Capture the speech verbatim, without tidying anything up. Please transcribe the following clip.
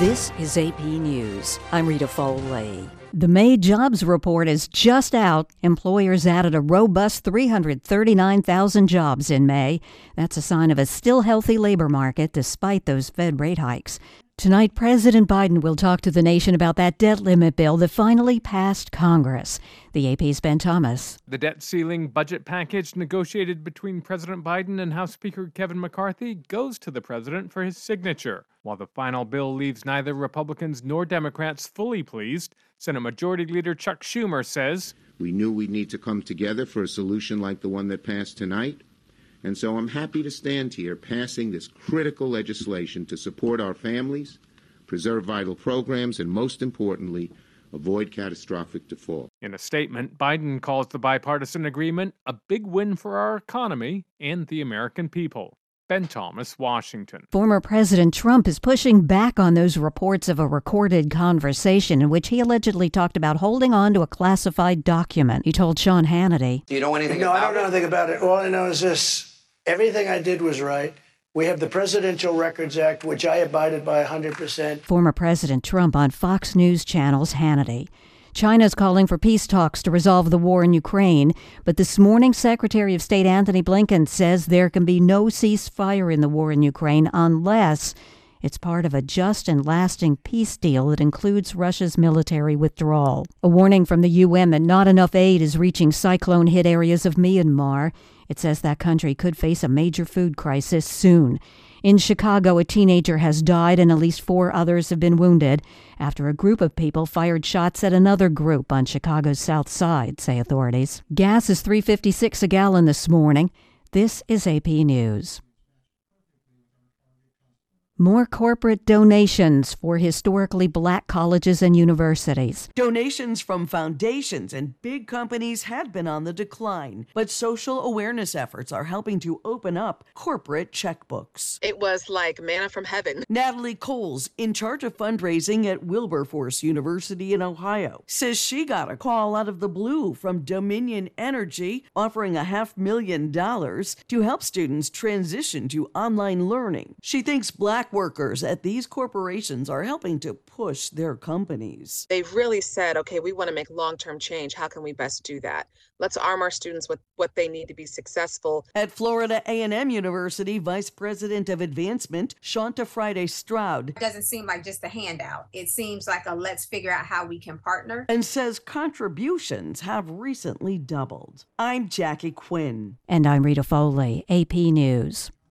This is A P News. I'm Rita Foley. The May jobs report is just out. Employers added a robust three hundred thirty-nine thousand jobs in May. That's a sign of a still healthy labor market despite those Fed rate hikes. Tonight, President Biden will talk to the nation about that debt limit bill that finally passed Congress. The A P's Ben Thomas. The debt ceiling budget package negotiated between President Biden and House Speaker Kevin McCarthy goes to the president for his signature. While the final bill leaves neither Republicans nor Democrats fully pleased, Senate Majority Leader Chuck Schumer says, "We knew we'd need to come together for a solution like the one that passed tonight. And so I'm happy to stand here passing this critical legislation to support our families, preserve vital programs, and most importantly, avoid catastrophic default." In a statement, Biden calls the bipartisan agreement a big win for our economy and the American people. Ben Thomas, Washington. Former President Trump is pushing back on those reports of a recorded conversation in which he allegedly talked about holding on to a classified document. He told Sean Hannity. Do you know anything no, about it? No, I don't know anything about it. All I know is this. Everything I did was right. We have the Presidential Records Act, which I abided by one hundred percent. Former President Trump on Fox News Channel's Hannity. China's calling for peace talks to resolve the war in Ukraine, but this morning Secretary of State Antony Blinken says there can be no ceasefire in the war in Ukraine unless it's part of a just and lasting peace deal that includes Russia's military withdrawal. A warning from the U N that not enough aid is reaching cyclone-hit areas of Myanmar. It says that country could face a major food crisis soon. In Chicago, a teenager has died and at least four others have been wounded after a group of people fired shots at another group on Chicago's South Side, say authorities. Gas is three dollars and fifty-six cents a gallon this morning. This is A P News. More corporate donations for historically black colleges and universities. Donations from foundations and big companies had been on the decline, but social awareness efforts are helping to open up corporate checkbooks. It was like manna from heaven. Natalie Coles, in charge of fundraising at Wilberforce University in Ohio, says she got a call out of the blue from Dominion Energy offering a half million dollars to help students transition to online learning. She thinks black workers at these corporations are helping to push their companies. They've really said, okay, we want to make long-term change. How can we best do that? Let's arm our students with what they need to be successful. At Florida A and M University, Vice President of Advancement, Shanta Friday Stroud. It doesn't seem like just a handout. It seems like a let's figure out how we can partner. And says contributions have recently doubled. I'm Jackie Quinn. And I'm Rita Foley, A P News.